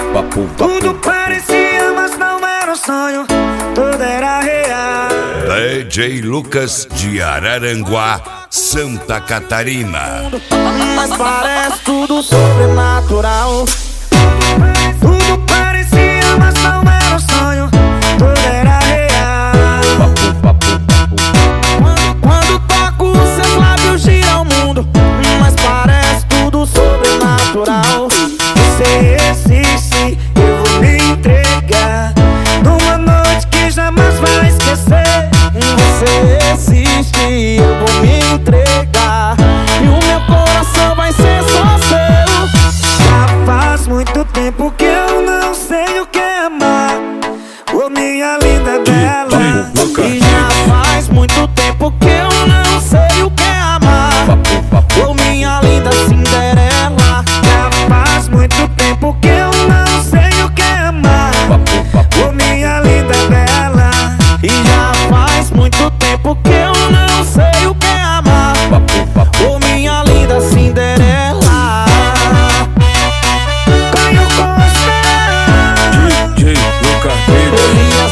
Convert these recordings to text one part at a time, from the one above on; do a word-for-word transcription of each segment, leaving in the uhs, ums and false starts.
papo, papo. Tudo parecia, mas não era um sonho, tudo era real. D J Lucas de Araranguá, Santa Catarina. Mas parece tudo sobrenatural. Tudo parecia, mas não era um sonho, tudo era real. Papo, papo, papo. Quando, quando toco, seus lábios giram o mundo. Mas parece tudo sobrenatural. Você existe, eu vou me entregar numa noite que jamais vai esquecer. Você existe, eu vou me entregar e o meu coração vai ser só seu. Já faz muito tempo que eu não sei o que é amar, ô minha linda bela. E já faz muito tempo que eu não sei o que é amar, ô minha linda Cinderela. Já faz muito tempo que eu não sei o que é amar, ô minha linda bela. E já faz muito tempo que eu não sei o que é amar, ô minha linda Cinderela. Caio Costa, D J Lucas Elias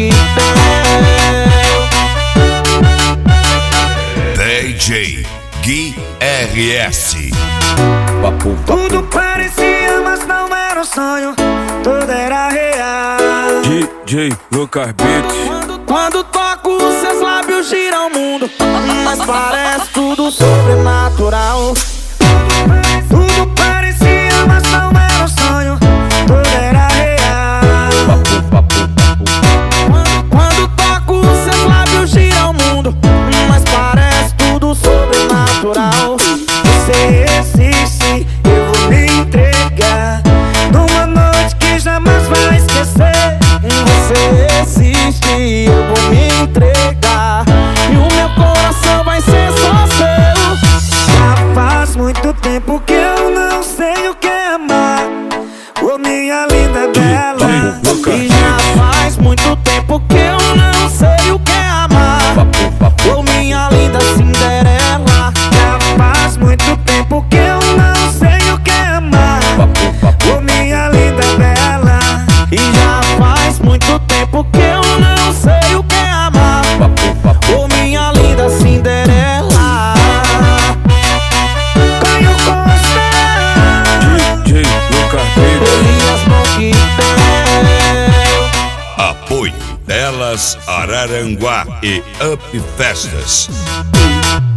Monquintel, D J Gui R S. papo, tudo papo. parecia, mas não era um sonho, tudo era real. D J Lucas Beats. Quando, quando toco, seus lábios giram o mundo. Mas parece tudo sobrenatural. Tudo parecia, mas não era um sonho, tudo era real. Papo, papo, papo. Quando, quando toco, seus lábios giram o mundo. Mas parece tudo sobrenatural. Você existe, eu vou me entregar numa noite que jamais vai esquecer. Você existe, eu vou me entregar e o meu coração vai ser só seu. Já faz muito tempo que eu não sei o que é amar, ô minha linda bela. E já faz muito tempo que eu não sei o que é amar, ô minha linda Cinderela. Já faz muito tempo que eu não sei o que é amar, ô minha linda bela. E já faz muito tempo que eu não sei o que é amar, ô minha linda Cinderela. Caio Costa, D J Lucas Beats. Elias Monquintel, Apoio Delas Araranguá e Up Festas.